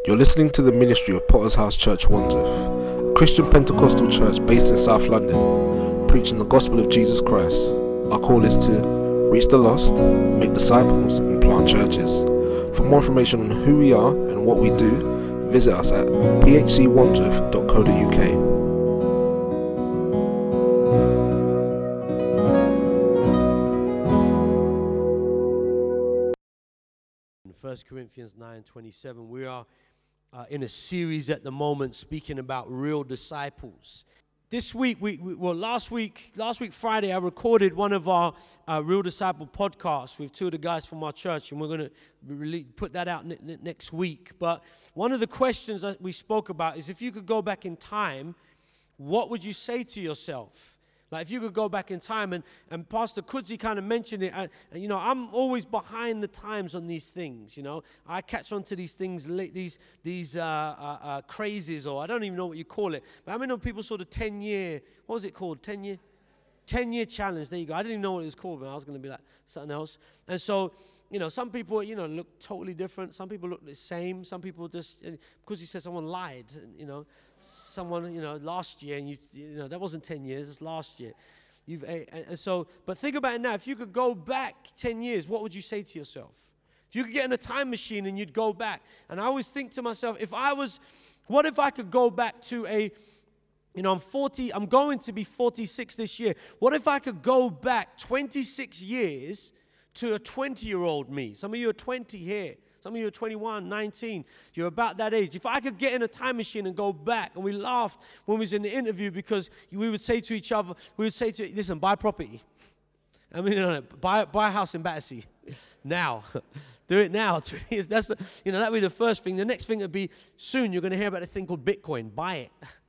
You're listening to the ministry of Potter's House Church Wandsworth, a Christian Pentecostal church based in South London, preaching the gospel of Jesus Christ. Our call is to reach the lost, make disciples, and plant churches. For more information on who we are and what we do, visit us at phcwandsworth.co.uk. 1 Corinthians 9:27. We are in a series at the moment speaking about real disciples. This week, last week Friday, I recorded one of our Real Disciple podcasts with two of the guys from our church, and we're going to put that out next week. But one of the questions that we spoke about is, if you could go back in time, what would you say to yourself? Like, if you could go back in time, and Pastor Kudzi kind of mentioned it, and I'm always behind the times on these things, I catch on to these things, these crazes, or I don't even know what you call it, but I mean, people sort of 10-year, what was it called, 10-year challenge, there you go, I didn't even know what it was called, but I was going to be like something else, and so, some people, look totally different. Some people look the same. Some people just, because he said someone lied, someone, last year, and that wasn't 10 years, it's last year. But think about it now. If you could go back 10 years, what would you say to yourself? If you could get in a time machine and you'd go back, and I always think to myself, what if I could go back to I'm 40, I'm going to be 46 this year. What if I could go back 26 years to a 20-year-old me? Some of you are 20 here. Some of you are 21, 19. You're about that age. If I could get in a time machine and go back, and we laughed when we was in the interview because we would say to each other, listen, buy property. I mean, buy a house in Battersea now. Do it now. That's that'd be the first thing. The next thing would be, soon you're going to hear about this thing called Bitcoin. Buy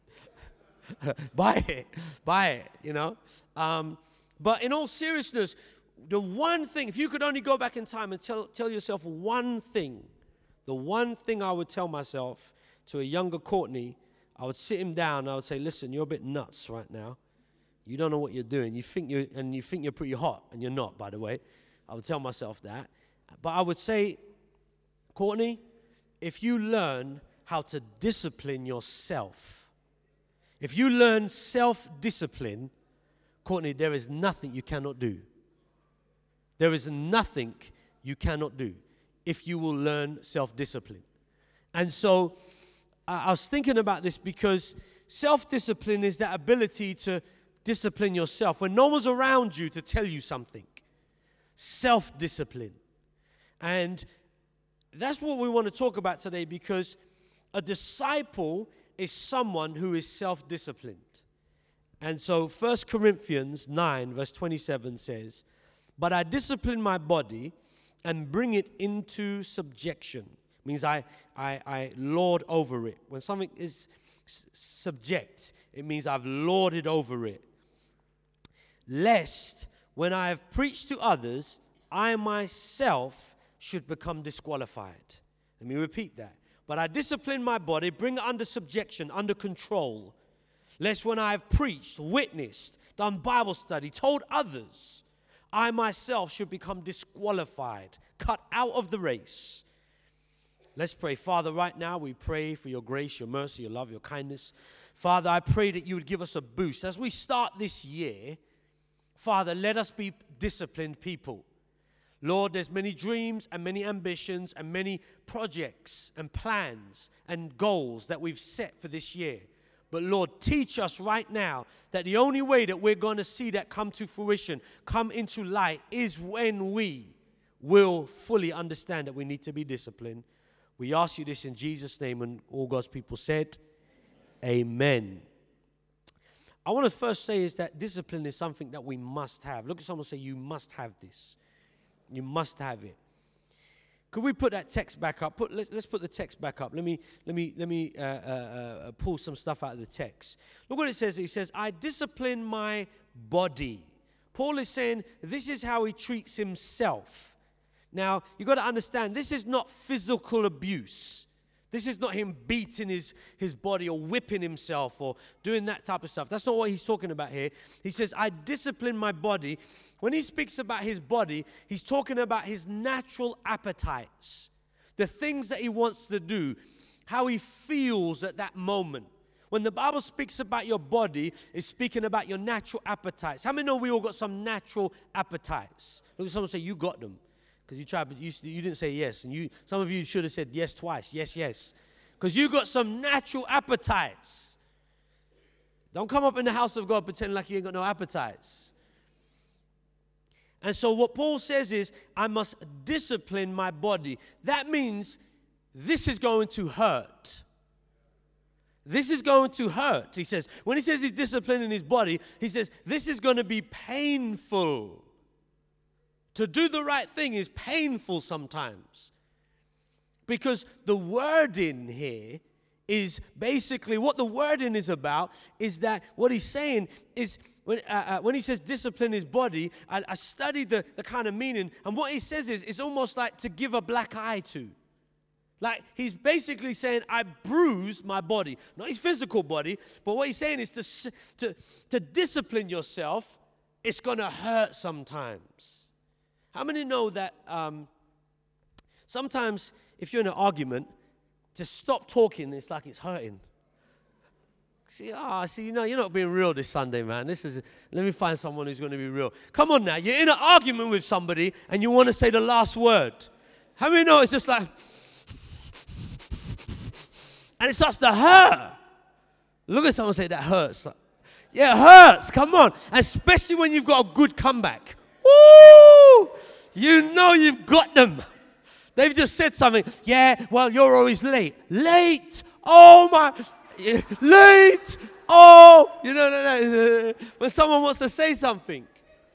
it. Buy it, But in all seriousness, the one thing, if you could only go back in time and tell yourself one thing, the one thing I would tell myself to a younger Courtney, I would sit him down and I would say, listen, you're a bit nuts right now. You don't know what you're doing. You think you're pretty hot, and you're not, by the way. I would tell myself that. But I would say, Courtney, if you learn how to discipline yourself, if you learn self-discipline, Courtney, there is nothing you cannot do. There is nothing you cannot do if you will learn self-discipline. And so I was thinking about this because self-discipline is that ability to discipline yourself when no one's around you to tell you something. Self-discipline. And that's what we want to talk about today, because a disciple is someone who is self-disciplined. And so 1 Corinthians 9 verse 27 says, but I discipline my body and bring it into subjection. Means I lord over it. When something is subject, it means I've lorded over it. Lest when I have preached to others, I myself should become disqualified. Let me repeat that. But I discipline my body, bring it under subjection, under control. Lest when I have preached, witnessed, done Bible study, told others, I myself should become disqualified, cut out of the race. Let's pray. Father, right now we pray for your grace, your mercy, your love, your kindness. Father, I pray that you would give us a boost. As we start this year, Father, let us be disciplined people. Lord, there's many dreams and many ambitions and many projects and plans and goals that we've set for this year. But Lord, teach us right now that the only way that we're going to see that come to fruition, come into light, is when we will fully understand that we need to be disciplined. We ask you this in Jesus' name, and all God's people said, amen. I want to first say is that discipline is something that we must have. Look at someone and say, you must have this. You must have it. Could we put that text back up? Let's put the text back up. Let me pull some stuff out of the text. Look what it says. It says, I discipline my body. Paul is saying this is how he treats himself. Now, you've got to understand, this is not physical abuse. This is not him beating his body or whipping himself or doing that type of stuff. That's not what he's talking about here. He says, I discipline my body. When he speaks about his body, he's talking about his natural appetites, the things that he wants to do. how he feels at that moment. When the Bible speaks about your body, it's speaking about your natural appetites. How many know we all got some natural appetites? Look at someone say, you got them. Because you tried, but you didn't say yes. And some of you should have said yes twice. Yes, yes. Because you got some natural appetites. Don't come up in the house of God pretending like you ain't got no appetites. And so what Paul says is, I must discipline my body. That means this is going to hurt. This is going to hurt, he says. When he says he's disciplining his body, he says this is going to be painful. To do the right thing is painful sometimes. Because the wording here is basically, what the wording is about is that what he's saying is, when he says discipline his body, I studied the kind of meaning, and what he says is, it's almost like to give a black eye to. Like, he's basically saying, I bruise my body. Not his physical body, but what he's saying is to discipline yourself, it's going to hurt sometimes. How many know that sometimes if you're in an argument, to stop talking, it's like it's hurting. See, you're not being real this Sunday, man. Let me find someone who's going to be real. Come on now, you're in an argument with somebody and you want to say the last word. How many know it's just like, and it starts to hurt. Look at someone say, that hurts. Yeah, it hurts. Come on. Especially when you've got a good comeback. Woo! You know you've got them. They've just said something. Yeah, well, you're always late. Late. Oh, my. Late. Oh. You know, when someone wants to say something.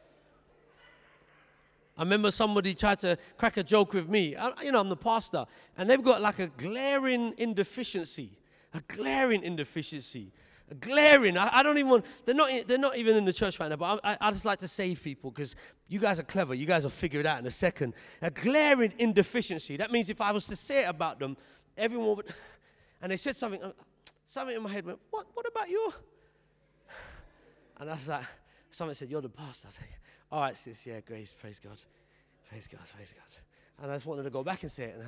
I remember somebody tried to crack a joke with me. I'm the pastor. And they've got like a glaring indeficiency. A glaring. I don't even want, they're not even in the church right now, but I just like to save people because you guys are clever. You guys will figure it out in a second. A glaring indeficiency. That means if I was to say it about them, everyone would, and they said something in my head went, what about you? And I was like, someone said, you're the pastor. I said, all right, sis, yeah, grace, praise God. Praise God, praise God. And I just wanted to go back and say it.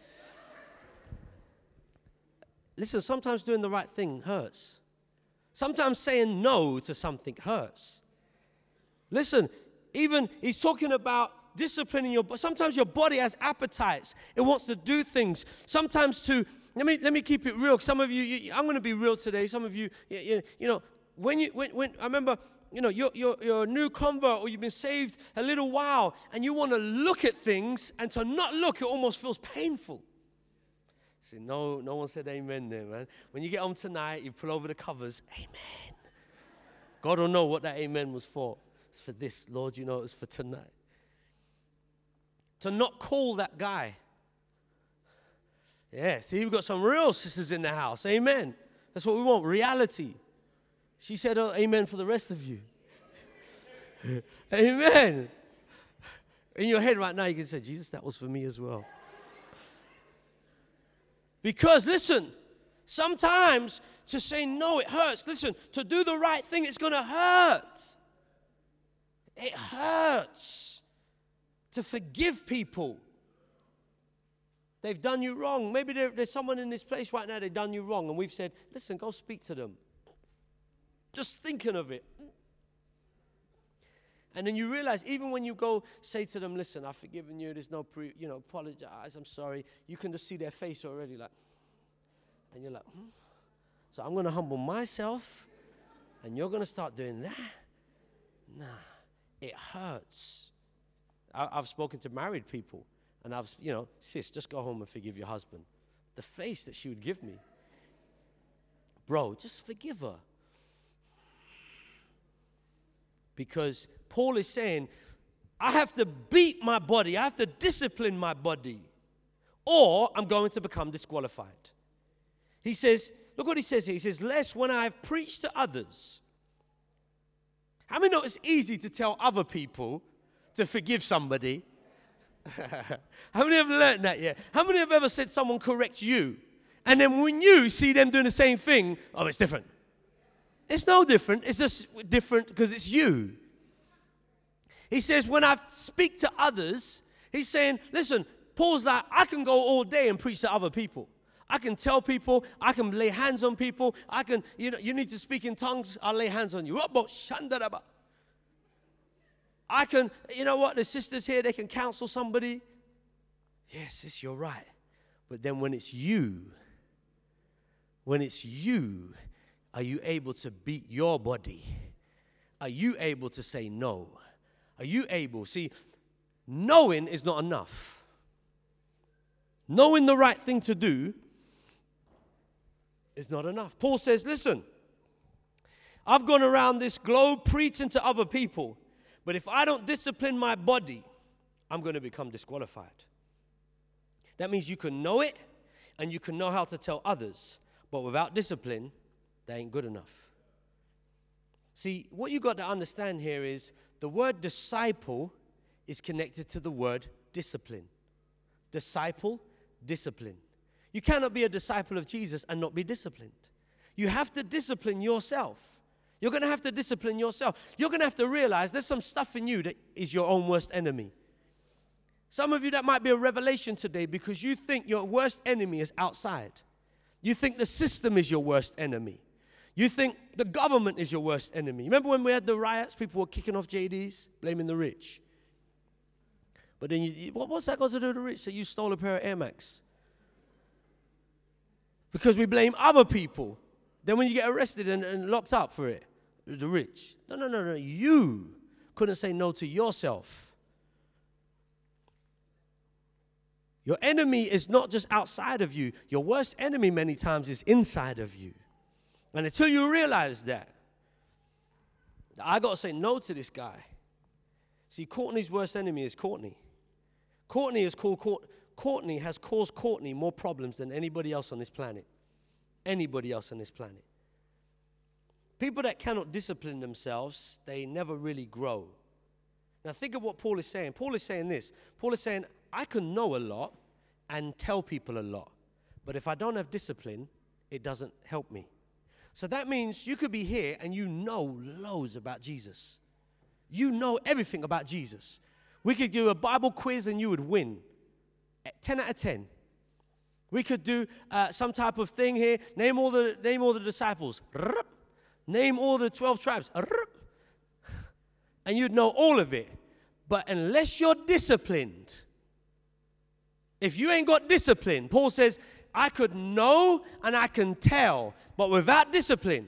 Listen, sometimes doing the right thing hurts. Sometimes saying no to something hurts. Listen, even he's talking about disciplining your body. Sometimes your body has appetites. It wants to do things. Sometimes let me keep it real. Some of you, I'm going to be real today. Some of you, when I remember, you're a new convert or you've been saved a little while and you want to look at things, and to not look, it almost feels painful. See, no one said amen there, man. When you get home tonight, you pull over the covers, amen. God will know what that amen was for. It's for this, Lord, you know it was for tonight. To not call that guy. Yeah, see, we've got some real sisters in the house, amen. That's what we want, reality. She said, oh, amen for the rest of you. Amen. In your head right now, you can say, Jesus, that was for me as well. Because, listen, sometimes to say no, it hurts. Listen, to do the right thing, it's going to hurt. It hurts to forgive people. They've done you wrong. Maybe there's someone in this place right now, they've done you wrong, and we've said, listen, go speak to them. Just thinking of it. And then you realize, even when you go say to them, listen, I've forgiven you, there's no apologize, I'm sorry. You can just see their face already like, and you're like, So I'm going to humble myself, and you're going to start doing that? Nah, it hurts. I've spoken to married people, and sis, just go home and forgive your husband. The face that she would give me. Bro, just forgive her. Because Paul is saying, I have to beat my body. I have to discipline my body. Or I'm going to become disqualified. He says, look what he says here. He says, lest when I have preached to others. How many know it's easy to tell other people to forgive somebody? How many have learned that yet? How many have ever said someone corrects you? And then when you see them doing the same thing, oh, it's different. It's no different. It's just different because it's you. He says, when I speak to others, he's saying, listen, Paul's like, I can go all day and preach to other people. I can tell people, I can lay hands on people, you need to speak in tongues, I'll lay hands on you. I can, you know what, the sisters here, they can counsel somebody. Yes, sis, you're right. But then when it's you, are you able to beat your body? Are you able to say no? Are you able? See, knowing is not enough. Knowing the right thing to do is not enough. Paul says, listen, I've gone around this globe preaching to other people, but if I don't discipline my body, I'm going to become disqualified. That means you can know it and you can know how to tell others, but without discipline, that ain't good enough. See, what you got to understand here is the word disciple is connected to the word discipline. Disciple, discipline. You cannot be a disciple of Jesus and not be disciplined. You have to discipline yourself. You're going to have to discipline yourself. You're going to have to realize there's some stuff in you that is your own worst enemy. Some of you, that might be a revelation today because you think your worst enemy is outside. You think the system is your worst enemy. You think the government is your worst enemy. Remember when we had the riots, people were kicking off JDs, blaming the rich. But then, what's that got to do with the rich? That you stole a pair of Air Max? Because we blame other people. Then when you get arrested and locked up for it, the rich. No. You couldn't say no to yourself. Your enemy is not just outside of you. Your worst enemy many times is inside of you. And until you realize that, I got to say no to this guy. See, Courtney's worst enemy is Courtney. Courtney has caused Courtney more problems than anybody else on this planet. Anybody else on this planet. People that cannot discipline themselves, they never really grow. Now think of what Paul is saying. Paul is saying this. Paul is saying, I can know a lot and tell people a lot. But if I don't have discipline, it doesn't help me. So that means you could be here and you know loads about Jesus. You know everything about Jesus. We could do a Bible quiz and you would win. 10 out of 10. We could do some type of thing here. Name all the disciples. Name all the 12 tribes. And you'd know all of it. But unless you're disciplined, if you ain't got discipline, Paul says, I could know and I can tell, but without discipline.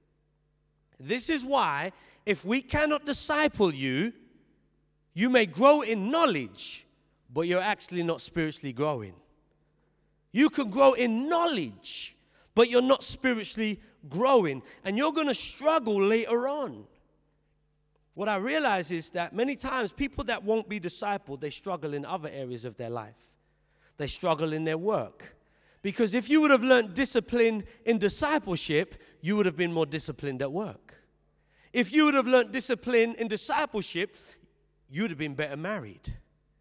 This is why if we cannot disciple you, you may grow in knowledge, but you're actually not spiritually growing. You can grow in knowledge, but you're not spiritually growing, and you're going to struggle later on. What I realize is that many times people that won't be discipled, they struggle in other areas of their life. They struggle in their work. Because if you would have learned discipline in discipleship, you would have been more disciplined at work. If you would have learned discipline in discipleship, you would have been better married.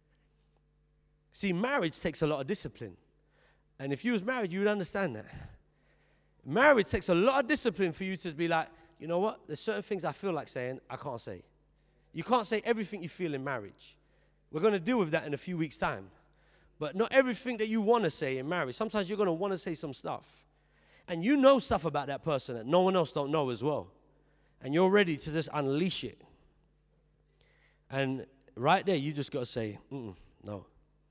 See, marriage takes a lot of discipline. And if you was married, you would understand that. Marriage takes a lot of discipline for you to be like, you know what? There's certain things I feel like saying, I can't say. You can't say everything you feel in marriage. We're going to deal with that in a few weeks' time. But not everything that you want to say in marriage. Sometimes you're going to want to say some stuff. And you know stuff about that person that no one else don't know as well. And you're ready to just unleash it. And right there, you just got to say, no.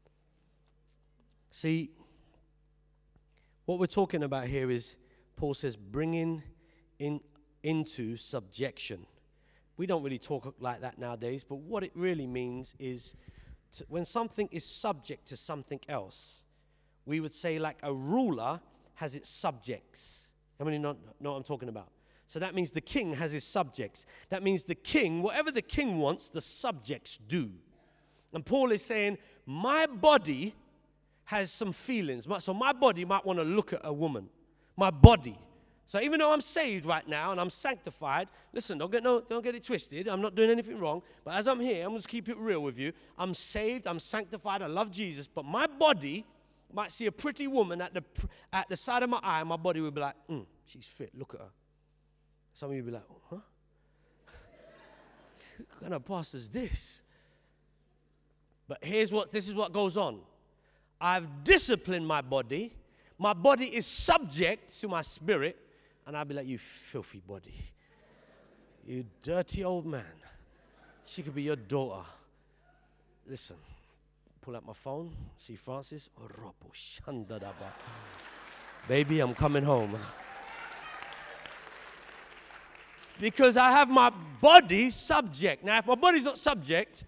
See, what we're talking about here is, Paul says, bringing into subjection. We don't really talk like that nowadays, but what it really means is when something is subject to something else, we would say like a ruler has its subjects. How many know what I'm talking about? So that means the king has his subjects. That means the king, whatever the king wants, the subjects do. And Paul is saying, my body has some feelings. So my body might want to look at a woman. My body. So even though I'm saved right now and I'm sanctified, listen, don't get it twisted. I'm not doing anything wrong. But as I'm here, I'm going to keep it real with you. I'm saved. I'm sanctified. I love Jesus. But my body might see a pretty woman at the side of my eye. And my body will be like, she's fit. Look at her. Some of you will be like, huh? What kind of pastor is this? But this is what goes on. I've disciplined my body, my body is subject to my spirit, and I'll be like, you filthy body. You dirty old man. She could be your daughter. Listen, pull out my phone, see Francis. Baby, I'm coming home. Because I have my body subject. Now, if my body's not subject,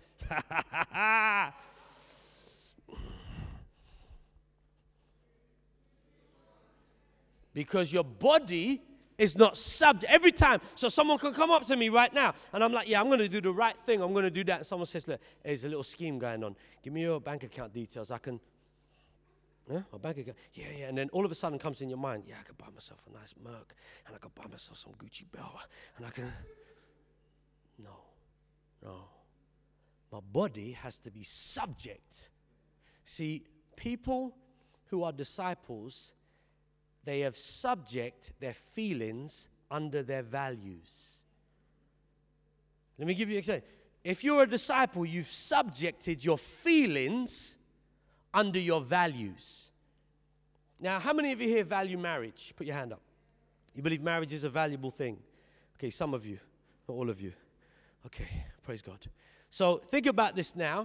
because your body is not subject. Every time, so someone can come up to me right now, and I'm like, yeah, I'm going to do the right thing. I'm going to do that. And someone says, look, there's a little scheme going on. Give me your bank account details. I can, my bank account. Yeah. And then all of a sudden comes in your mind, yeah, I could buy myself a nice Merc, and I could buy myself some Gucci belt, and I can. No. My body has to be subject. See, people who are disciples, they have subject their feelings under their values. Let me give you an example. If you're a disciple, you've subjected your feelings under your values. Now, how many of you here value marriage? Put your hand up. You believe marriage is a valuable thing? Okay, some of you, not all of you. Okay, praise God. So think about this now.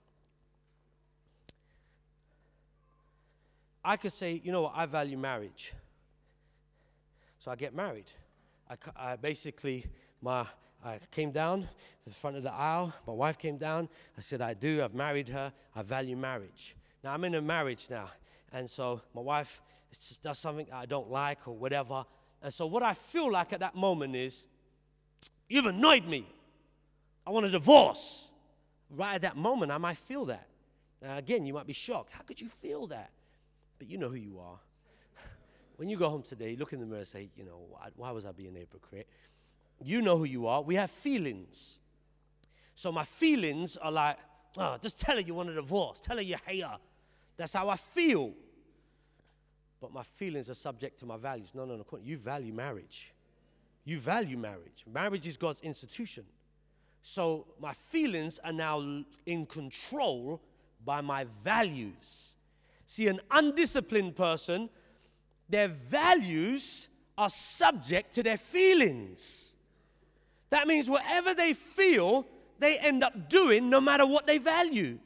I could say, you know what, I value marriage. So I get married. I basically, I came down to the front of the aisle. My wife came down. I said, I've married her. I value marriage. Now, I'm in a marriage now. And so my wife does something I don't like or whatever. And so what I feel like at that moment is, you've annoyed me. I want a divorce. Right at that moment, I might feel that. Now, again, you might be shocked. How could you feel that? But you know who you are. When you go home today, look in the mirror and say, you know, why was I being a hypocrite? You know who you are. We have feelings. So my feelings are like, just tell her you want a divorce. Tell her you hate her. That's how I feel. But my feelings are subject to my values. No. You value marriage. You value marriage. Marriage is God's institution. So my feelings are now in control by my values. See, an undisciplined person, their values are subject to their feelings. That means whatever they feel, they end up doing no matter what they value.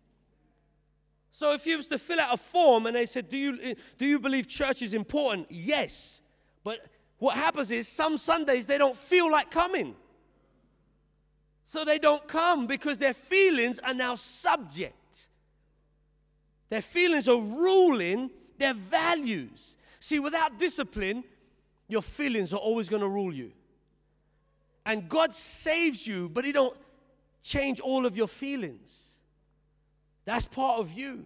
So if you was to fill out a form and they said, do you believe church is important? Yes. But what happens is some Sundays they don't feel like coming. So they don't come because their feelings are now subject. Their feelings are ruling their values. See, without discipline, your feelings are always going to rule you. And God saves you, but He don't change all of your feelings. That's part of you.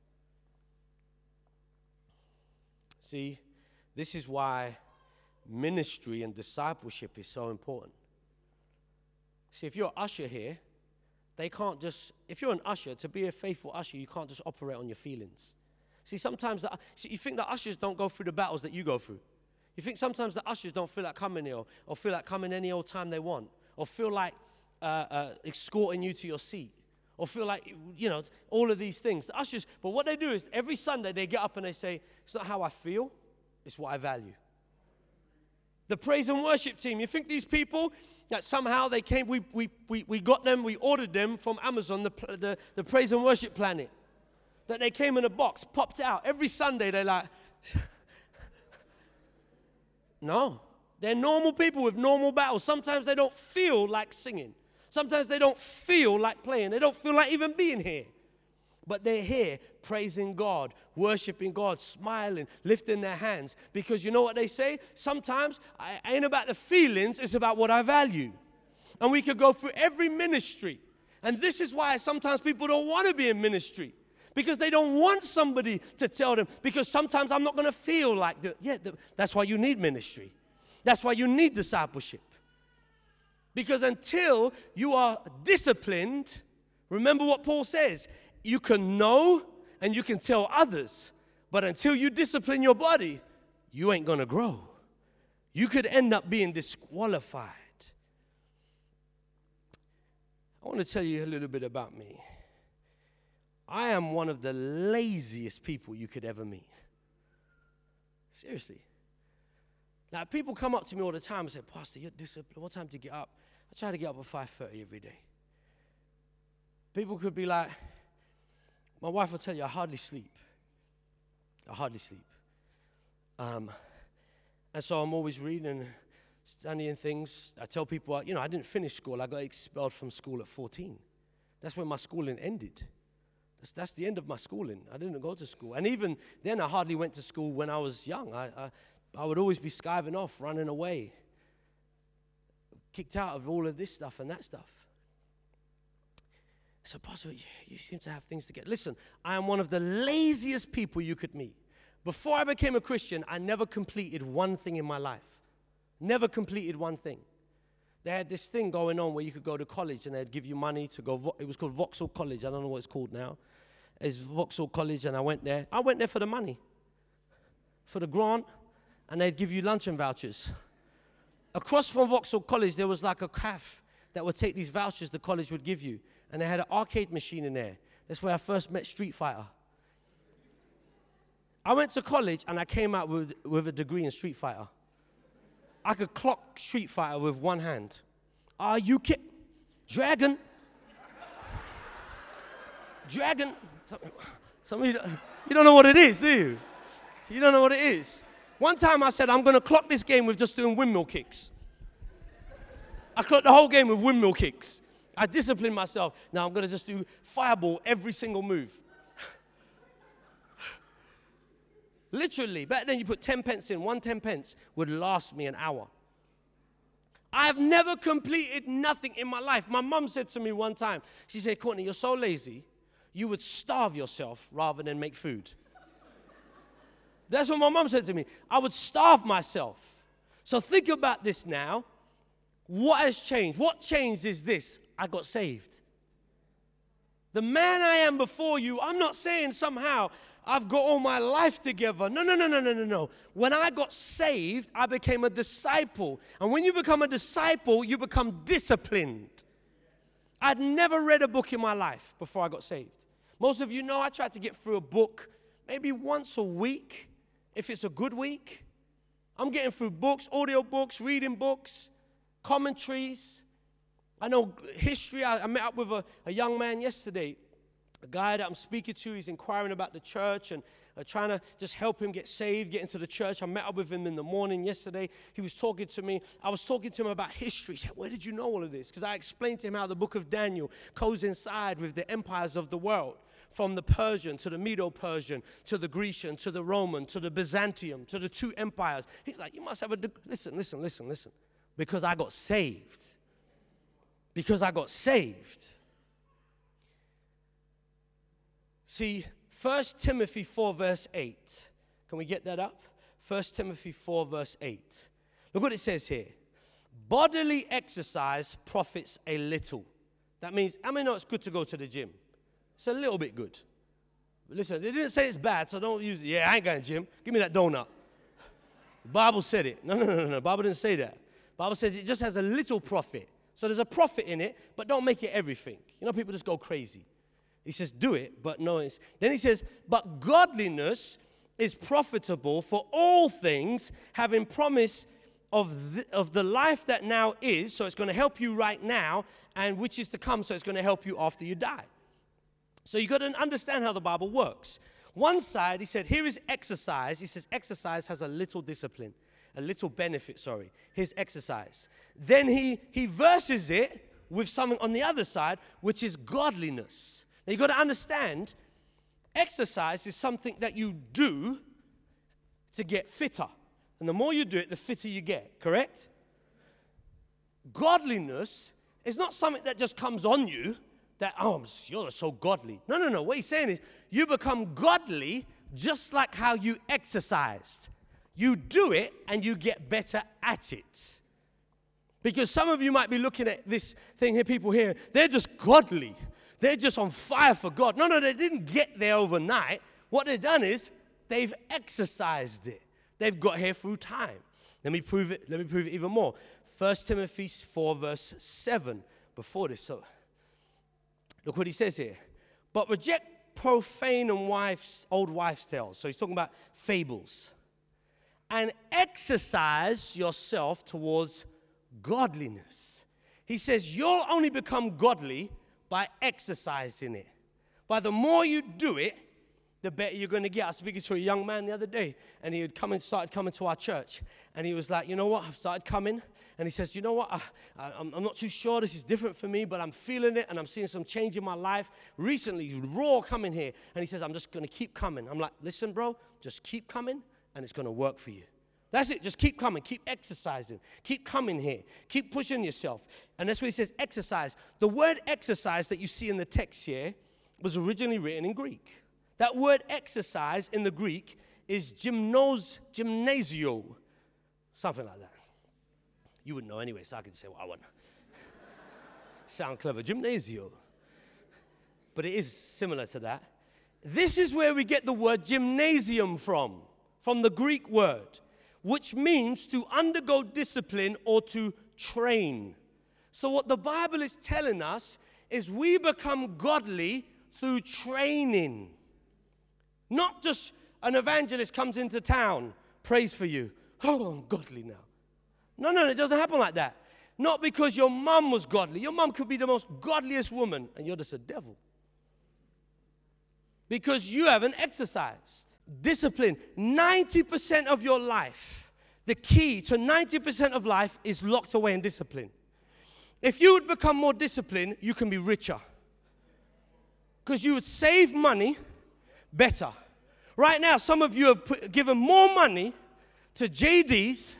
See, this is why ministry and discipleship is so important. See, if you're an usher here, they can't just, if you're an usher, to be a faithful usher, you can't just operate on your feelings. See, sometimes, you think that ushers don't go through the battles that you go through. You think sometimes the ushers don't feel like coming here, or feel like coming any old time they want, or feel like escorting you to your seat, or feel like, all of these things. The ushers, but what they do is every Sunday they get up and they say, it's not how I feel, it's what I value. The praise and worship team, you think these people, that somehow they came, we got them, we ordered them from Amazon, the praise and worship planet. That they came in a box, popped out. Every Sunday they're like, no. They're normal people with normal battles. Sometimes they don't feel like singing. Sometimes they don't feel like playing. They don't feel like even being here. But they're here praising God, worshiping God, smiling, lifting their hands. Because you know what they say? Sometimes it ain't about the feelings, it's about what I value. And we could go through every ministry. And this is why sometimes people don't want to be in ministry. Because they don't want somebody to tell them. Because sometimes I'm not going to feel like that's why you need ministry. That's why you need discipleship. Because until you are disciplined, remember what Paul says, you can know and you can tell others, but until you discipline your body, you ain't going to grow. You could end up being disqualified. I want to tell you a little bit about me. I am one of the laziest people you could ever meet. Seriously. Now, people come up to me all the time and say, Pastor, you're disciplined. What time do you get up? I try to get up at 5:30 every day. People could be like, my wife will tell you, I hardly sleep. And so I'm always reading and studying things. I tell people, I didn't finish school. I got expelled from school at 14. That's when my schooling ended. That's the end of my schooling. I didn't go to school. And even then, I hardly went to school when I was young. I would always be skiving off, running away, kicked out of all of this stuff and that stuff. So, Pastor, you seem to have things to get. Listen, I am one of the laziest people you could meet. Before I became a Christian, I never completed one thing in my life. Never completed one thing. They had this thing going on where you could go to college and they'd give you money to go. It was called Vauxhall College. I don't know what it's called now. It's Vauxhall College, and I went there. I went there for the money, for the grant, and they'd give you luncheon vouchers. Across from Vauxhall College, there was like a cafe that would take these vouchers the college would give you. And they had an arcade machine in there. That's where I first met Street Fighter. I went to college and I came out with a degree in Street Fighter. I could clock Street Fighter with one hand. Are you kidding? Dragon. Dragon. Some of you don't know what it is, do you? You don't know what it is. One time I said, I'm going to clock this game with just doing windmill kicks. I clocked the whole game with windmill kicks. I disciplined myself. Now I'm going to just do fireball every single move. Literally, back then you put 10 pence in. 1 10 pence would last me an hour. I have never completed nothing in my life. My mom said to me one time, she said, Courtney, you're so lazy, you would starve yourself rather than make food. That's what my mom said to me. I would starve myself. So think about this now. What has changed? What changed is this. I got saved. The man I am before you, I'm not saying somehow I've got all my life together. No. When I got saved, I became a disciple. And when you become a disciple, you become disciplined. I'd never read a book in my life before I got saved. Most of you know I try to get through a book maybe once a week, if it's a good week. I'm getting through books, audio books, reading books, commentaries. I know history. I met up with a young man yesterday, a guy that I'm speaking to. He's inquiring about the church and trying to just help him get saved, get into the church. I met up with him in the morning yesterday. He was talking to me. I was talking to him about history. He said, where did you know all of this? Because I explained to him how the book of Daniel coincides with the empires of the world, from the Persian to the Medo-Persian to the Grecian to the Roman to the Byzantium to the 2 empires. He's like, you must have listen. Because I got saved. Because I got saved. See, 1 Timothy 4 verse 8. Can we get that up? 1 Timothy 4 verse 8. Look what it says here. Bodily exercise profits a little. That means, I mean, no, it's good to go to the gym. It's a little bit good. But listen, they didn't say it's bad, so don't use it. Yeah, I ain't going to the gym. Give me that donut. The Bible said it. No. The Bible didn't say that. The Bible says it just has a little profit. So there's a profit in it, but don't make it everything. You know, people just go crazy. He says, do it, but no. Then he says, but godliness is profitable for all things, having promise of the life that now is, so it's going to help you right now, and which is to come, so it's going to help you after you die. So you got to understand how the Bible works. One side, he said, here is exercise. He says exercise has a little discipline. A little benefit, Here's exercise. Then he verses it with something on the other side, which is godliness. Now, you got to understand, exercise is something that you do to get fitter. And the more you do it, the fitter you get, correct? Godliness is not something that just comes on you, that, you're so godly. No. What he's saying is, you become godly just like how you exercised. You do it and you get better at it. Because some of you might be looking at this thing here, people here, they're just godly. They're just on fire for God. No, they didn't get there overnight. What they've done is they've exercised it. They've got here through time. Let me prove it even more. 1 Timothy 4 verse 7 before this. So look what he says here. But reject profane and old wives' tales. So he's talking about fables. and exercise yourself towards godliness. He says you'll only become godly by exercising it. By the more you do it, the better you're going to get. I was speaking to a young man the other day, and he had started coming to our church. And he was like, you know what, I've started coming. And he says, you know what, I'm not too sure, this is different for me, but I'm feeling it, and I'm seeing some change in my life. Recently, raw coming here. And he says, I'm just going to keep coming. I'm like, listen, bro, just keep coming, and it's going to work for you. That's it. Just keep coming. Keep exercising. Keep coming here. Keep pushing yourself. And that's what he says, exercise. The word exercise that you see in the text here was originally written in Greek. That word exercise in the Greek is gymnasio, something like that. You wouldn't know anyway, so I can say what I want. Sound clever, gymnasio. But it is similar to that. This is where we get the word gymnasium from the Greek word, which means to undergo discipline or to train. So what the Bible is telling us is we become godly through training. Not just an evangelist comes into town, prays for you. Oh, I'm godly now. No, it doesn't happen like that. Not because your mom was godly. Your mom could be the most godliest woman, and you're just a devil. Because you haven't exercised. Discipline. 90% of your life, the key to 90% of life is locked away in discipline. If you would become more disciplined, you can be richer. Because you would save money better. Right now, some of you have given more money to JD's,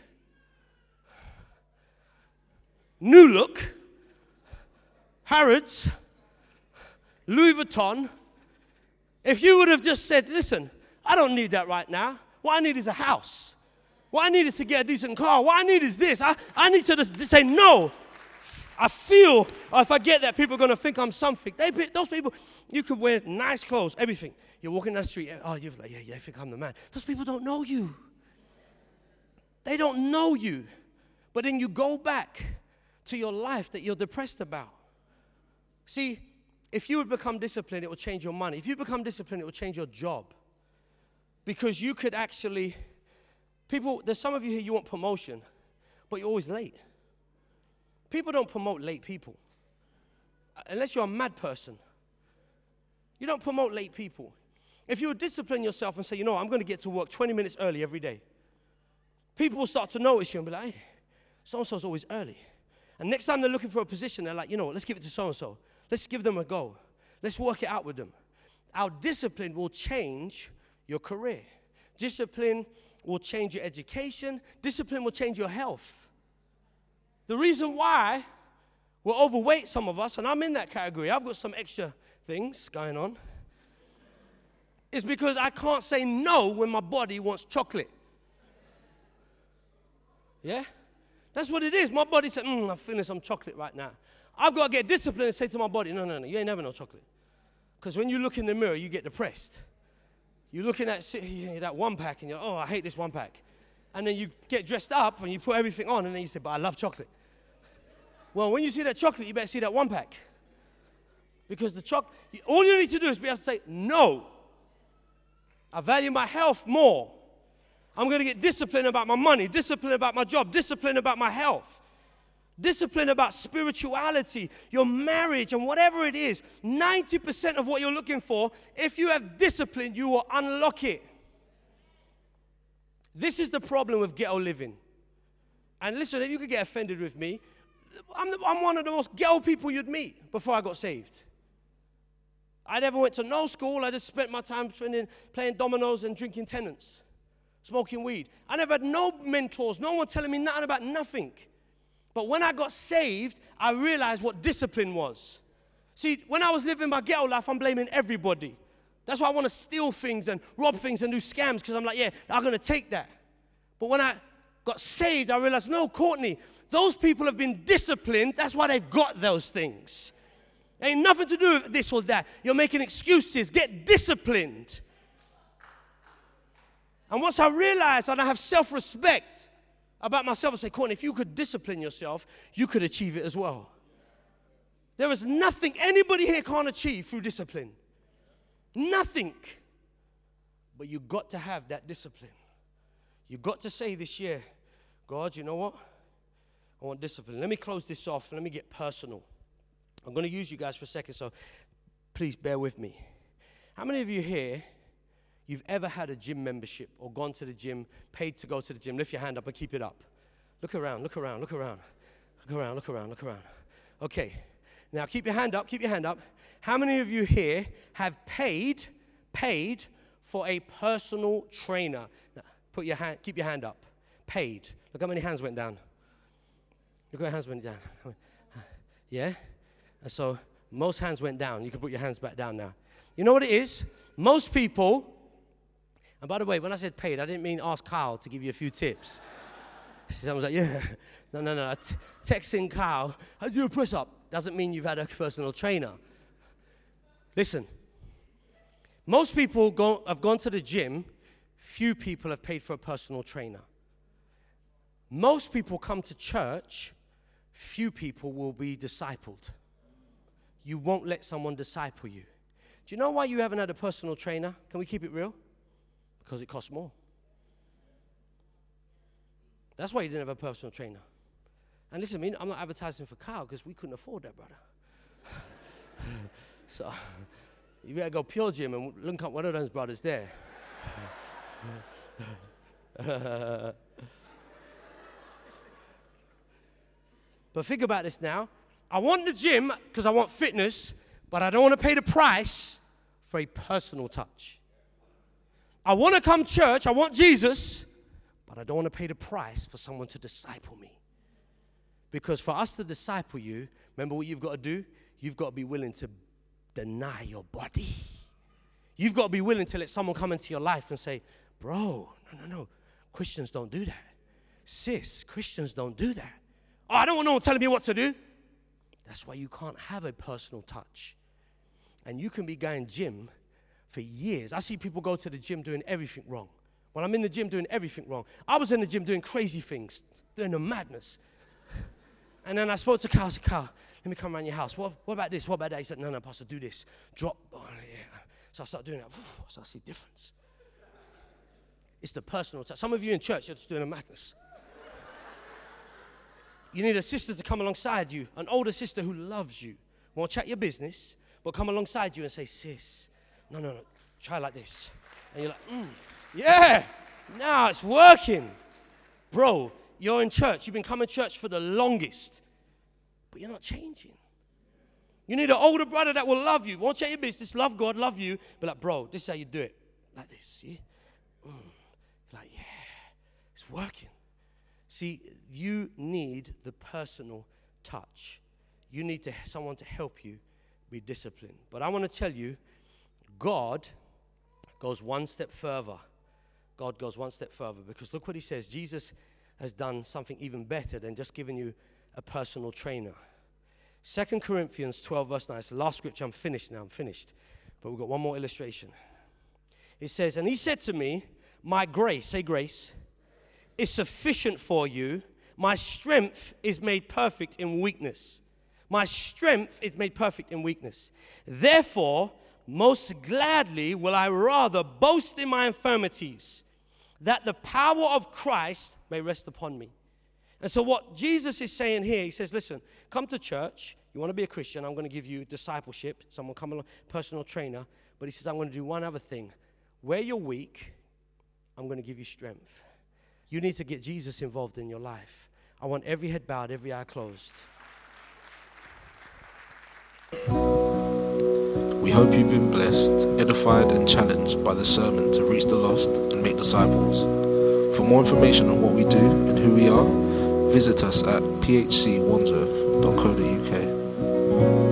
New Look, Harrods, Louis Vuitton. If you would have just said, listen, I don't need that right now. What I need is a house. What I need is to get a decent car. What I need is this. I need to just say no. I feel, or if I get that, people are going to think I'm something. Those people, you could wear nice clothes, everything. You're walking down the street, oh, you're like, yeah, I think I'm the man. Those people don't know you. They don't know you. But then you go back to your life that you're depressed about. See, if you would become disciplined, it will change your money. If you become disciplined, it will change your job. Because you could actually, there's some of you here, you want promotion, but you're always late. People don't promote late people. Unless you're a mad person. You don't promote late people. If you would discipline yourself and say, you know what, I'm going to get to work 20 minutes early every day, people will start to notice you and be like, hey, so-and-so's always early. And next time they're looking for a position, they're like, you know what, let's give it to so-and-so. Let's give them a go. Let's work it out with them. Our discipline will change your career. Discipline will change your education. Discipline will change your health. The reason why we're overweight, some of us, and I'm in that category, I've got some extra things going on, is because I can't say no when my body wants chocolate. Yeah? That's what it is. My body said, I'm feeling some chocolate right now. I've got to get disciplined and say to my body, no, you ain't never no chocolate. Because when you look in the mirror, you get depressed. You're looking at that one pack, and you're, I hate this one pack. And then you get dressed up, and you put everything on, and then you say, but I love chocolate. Well, when you see that chocolate, you better see that one pack. Because the chocolate, all you need to do is be able to say, no. I value my health more. I'm going to get disciplined about my money, disciplined about my job, disciplined about my health, disciplined about spirituality, your marriage, and whatever it is. 90% of what you're looking for, if you have discipline, you will unlock it. This is the problem with ghetto living. And listen, if you could get offended with me, I'm one of the most ghetto people you'd meet before I got saved. I never went to no school. I just spent my time playing dominoes and drinking Tennent's, smoking weed. I never had no mentors, no one telling me nothing about nothing. But when I got saved, I realized what discipline was. See, when I was living my ghetto life, I'm blaming everybody. That's why I want to steal things and rob things and do scams, because I'm like, yeah, I'm going to take that. But when I got saved, I realized, no, Courtney, those people have been disciplined. That's why they've got those things. Ain't nothing to do with this or that. You're making excuses. Get disciplined. And once I realized that I have self-respect about myself, I say, Courtney, if you could discipline yourself, you could achieve it as well. There is nothing anybody here can't achieve through discipline. Nothing. But you got to have that discipline. You've got to say this year, God, you know what? I want discipline. Let me close this off. Let me get personal. I'm going to use you guys for a second, so please bear with me. How many of you here, you've ever had a gym membership or gone to the gym, paid to go to the gym? Lift your hand up and keep it up. Look around, look around, look around. Look around, look around, look around. Okay. Now keep your hand up, keep your hand up. How many of you here have paid for a personal trainer? Now, keep your hand up. Paid. Look how many hands went down. Look how many hands went down. Yeah? And so most hands went down. You can put your hands back down now. You know what it is? Most people, and by the way, when I said paid, I didn't mean ask Kyle to give you a few tips. Someone's like, yeah. No. Texting Kyle, how do you do a press-up? Doesn't mean you've had a personal trainer. Listen, most people have gone to the gym. Few people have paid for a personal trainer. Most people come to church. Few people will be discipled. You won't let someone disciple you. Do you know why you haven't had a personal trainer? Can we keep it real? Because it costs more. That's why you didn't have a personal trainer. And listen, I'm not advertising for Kyle because we couldn't afford that, brother. So you better go Pure Gym and link up one of those brothers there. But think about this now. I want the gym because I want fitness, but I don't want to pay the price for a personal touch. I want to come to church, I want Jesus, but I don't want to pay the price for someone to disciple me. Because for us to disciple you, remember what you've got to do? You've got to be willing to deny your body. You've got to be willing to let someone come into your life and say, bro, no. Christians don't do that. Sis, Christians don't do that. Oh, I don't want no one telling me what to do. That's why you can't have a personal touch. And you can be going gym for years. I see people go to the gym doing everything wrong. When I'm in the gym doing everything wrong. I was in the gym doing crazy things, doing the madness. And then I spoke to Carl. I said, Carl, let me come around your house. What about this? What about that? He said, no, Pastor, do this. Drop. Oh, yeah. So I started doing that. So I see difference. It's the personal touch. Some of you in church, you're just doing a madness. You need a sister to come alongside you, an older sister who loves you, won't chat your business, but come alongside you and say, sis, no, try like this. And you're like, yeah, now it's working. Bro, you're in church. You've been coming to church for the longest, but you're not changing. You need an older brother that will love you, won't chat your business, love God, love you, but like, bro, this is how you do it. Like this, see? Like, yeah, it's working. See, you need the personal touch. You need someone to help you be disciplined. But I want to tell you, God goes one step further. God goes one step further because look what he says. Jesus has done something even better than just giving you a personal trainer. 2 Corinthians 12 verse 9. It's the last scripture. I'm finished. But we've got one more illustration. It says, and he said to me, my grace, say grace, is sufficient for you. My strength is made perfect in weakness. My strength is made perfect in weakness. Therefore, most gladly will I rather boast in my infirmities, that the power of Christ may rest upon me. And so what Jesus is saying here, he says, listen, come to church. You want to be a Christian, I'm going to give you discipleship. Someone come along, personal trainer. But he says, I'm going to do one other thing. Where you're weak, I'm going to give you strength. You need to get Jesus involved in your life. I want every head bowed, every eye closed. We hope you've been blessed, edified and challenged by the sermon to reach the lost and make disciples. For more information on what we do and who we are, visit us at phcwandsworth.co.uk.